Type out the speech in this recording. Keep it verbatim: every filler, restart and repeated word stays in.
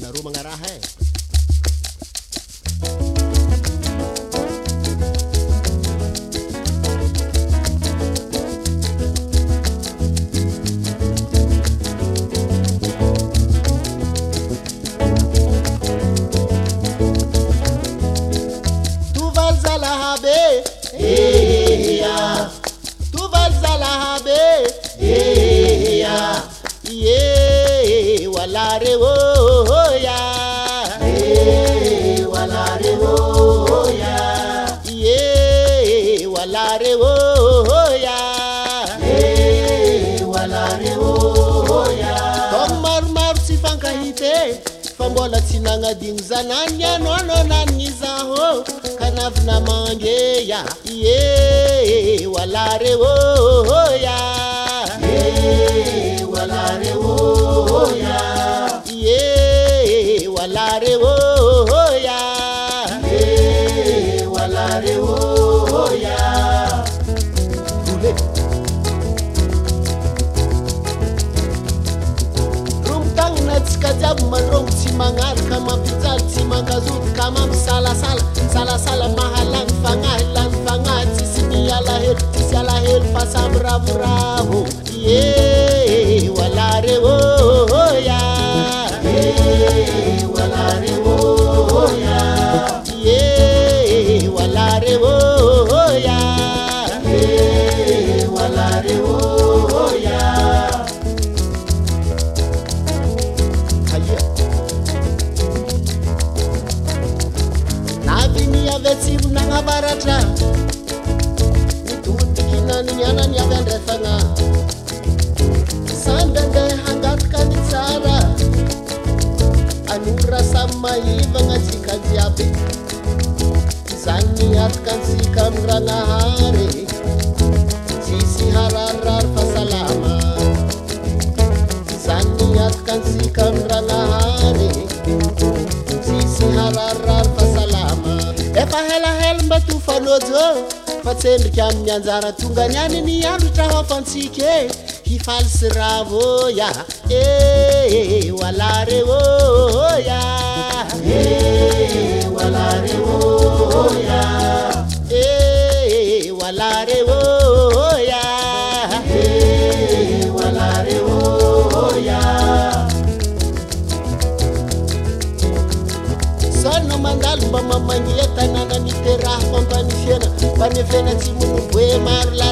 anareo magnaraha e walare wo ya eh walare wo ya eh walare wo ya eh walare wo ya tomar mar si fankahite fambola tsinagnadigny zanany anono nany zaho kanavina mange ya eh walare wo ya eh walare wo ya ye walare wo ya ye walare wo ya rumtang na tsikajab manrong si mangal kama pital si mangazut kama sala sala sala sala mahalang fangalan fangat sisi ala het sisi ala het pasam bravo bravo ye walare wo ya ye walare wo ya ye walare wo ya ye walare wo ya haya navini avetsib nangabaratra nitudikinani nyanani avendrefana sandande hangatka ni tsara anura samahivagna tsika jiaby zany miatika antsika am'ranahary tsisy hararirary fahasalama zany miatika antsika am'ranahary tsisy hararirary fahasalama efa helahelo mba tofalojo fa tsendriky amin'ny anjara tonga ny any ny androtra hafantsika e hifalsy ravo ya eh walare wo ya eh walare wo ya eh walare wo ya eh walare wo ya sono mandalo mba mamagnieta nana niteraha fampanifiana mba mifena tsy mono voe maro